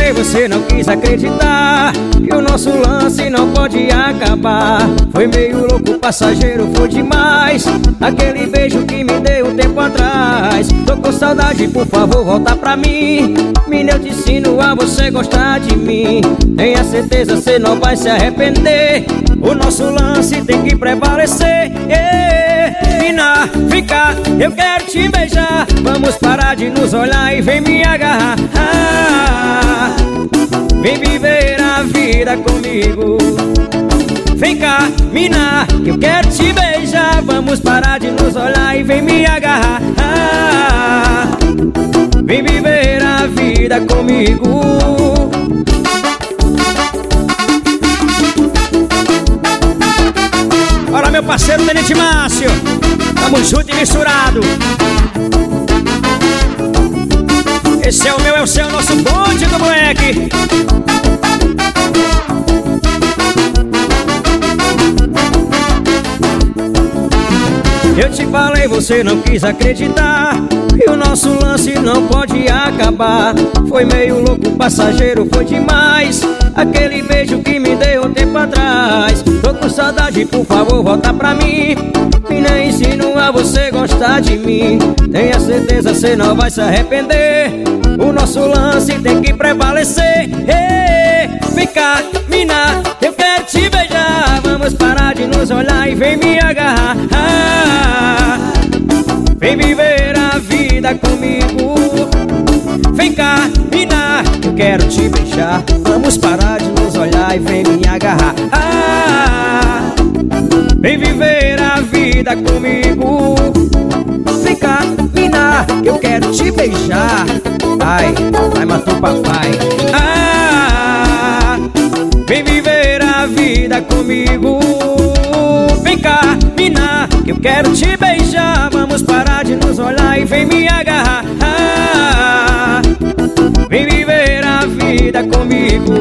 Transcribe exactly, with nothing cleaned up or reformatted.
falei, você não quis acreditar que o nosso lance não pode acabar. Foi meio louco, passageiro, foi demais aquele beijo que me deu um tempo atrás. Tô com saudade, por favor, volta pra mim. Menina, eu te ensino a você gostar de mim. Tenha certeza, você não vai se arrepender. O nosso lance tem que prevalecer. Yeah. Mina, vem cá, eu quero te beijar. Vamos parar de nos olhar e vem me agarrar. Ah, vem viver a vida comigo. Vem cá, mina, que eu quero te beijar. Vamos parar de nos olhar e vem me agarrar. Ah, vem viver a vida comigo. Bora, meu parceiro Tenente Márcio, tamo junto e misturado. Esse é o meu, é o seu, nosso bonde do moleque. Eu te falei, você não quis acreditar que o nosso lance não pode acabar. Foi meio louco, passageiro, foi demais aquele beijo que me deu um tempo atrás. Tô com saudade, por favor, volta pra mim. E nem ensino a você gostar de mim. Tenha certeza, você não vai se arrepender. O nosso lance tem que prevalecer. Hey, vem cá, mina, eu quero te beijar. Vamos parar de nos olhar e vem me agarrar. Ah, vem viver a vida comigo. Vem cá, mina, eu quero te beijar. Vamos parar de nos olhar e vem me agarrar. Ah, vem viver a vida comigo. Vem cá, mina, eu quero te beijar. Ai, ai, matou papai. Ah, vem viver a vida comigo. Vem cá, mina, que eu quero te beijar. Vamos parar de nos olhar e vem me agarrar. Ah, vem viver a vida comigo.